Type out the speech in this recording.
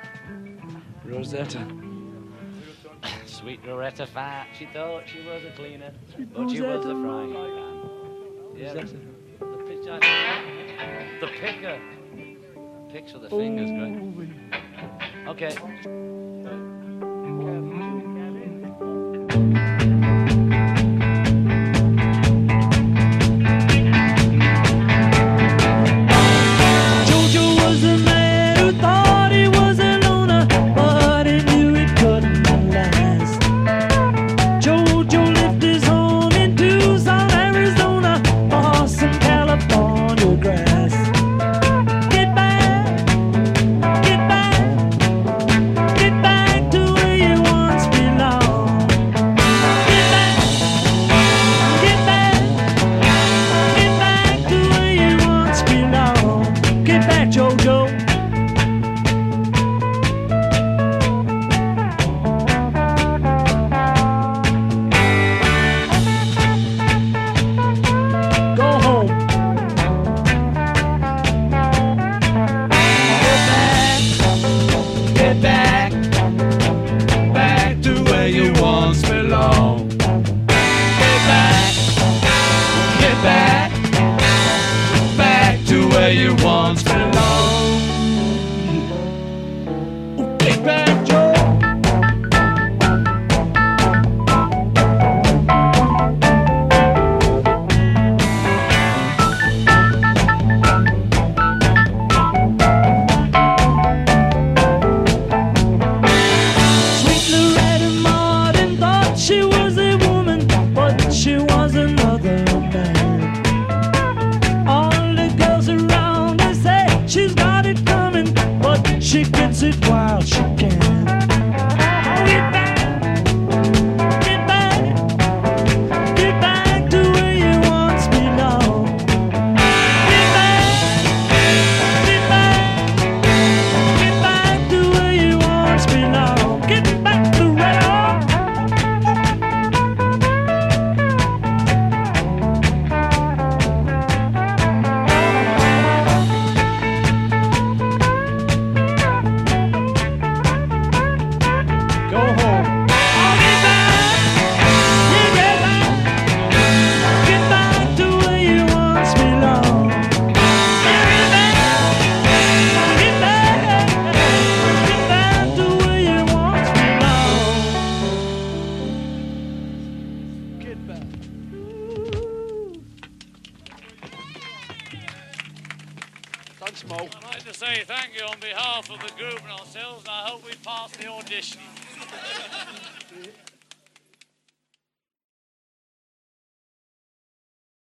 Rosetta. Sweet Loretta Fat, she thought she was a cleaner, Sweet but she was a Rosetta. frying pan. Yeah, Rosetta. the picker. Picks with the fingers, great. Okay. Jojo was a man who thought he was a loner, but he knew it couldn't last. Jojo lived his home in Tucson, Arizona, for some California grass. Get back, get back, get back to where you once belonged. Get back, get back, get back to where you once belonged. Get back, Jojo. Go home. Get back, back to where you once belonged. Get back, back to where you once belonged. Get back, Joe. Sweet Loretta Martin thought she was a woman, but she was another man. All the girls around her say she's got it coming, but she gets it while she can. Get back, get back, get back to where you once belonged. Get back, get back, get back to where you once belonged. Get back to Loretta. Go home. Get back, yeah, get back to where you once belonged. Get back to where you once belonged. Get back. Thanks, Mo. I'd like to say thank you on behalf of the group and ourselves, and I hope we pass the audition.